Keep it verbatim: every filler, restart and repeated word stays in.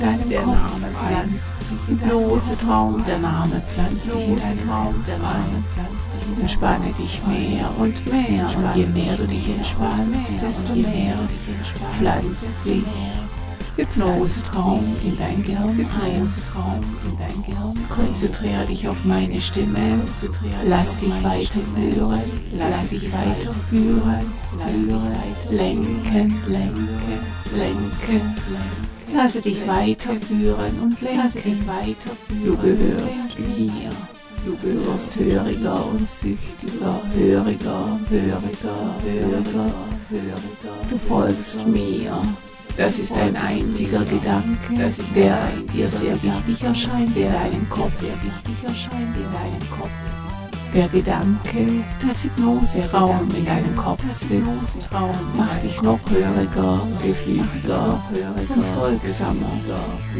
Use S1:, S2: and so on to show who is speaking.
S1: deinem
S2: Der
S1: Kopf
S2: Name
S1: ein.
S2: pflanzt sich in deinen
S1: Hypnosetraum, der
S2: Kopf
S1: Name pflanzt dich in deinen Traum ein. Entspanne dich mehr und mehr, und je mehr du dich entspannst, desto mehr pflanzt sich Hypnosetraum in dein Gehirn ein. Konzentriere dich auf meine Stimme, lass dich weiterführen, lass dich weiterführen, führen, lenken, lenken, lenken, lasse dich weiterführen und lenken. Du gehörst mir. Du wirst höriger und süchtiger, höriger, höriger, höriger, höriger. Du folgst mir. Das ist ein einziger Gedanke, das ist der dir sehr wichtig erscheint, der deinen Kopf sehr wichtig erscheint, in deinem Kopf. Der Gedanke, dass Hypnoseraum in deinem Kopf sitzt, macht dich noch höriger, gefügiger und folgsamer.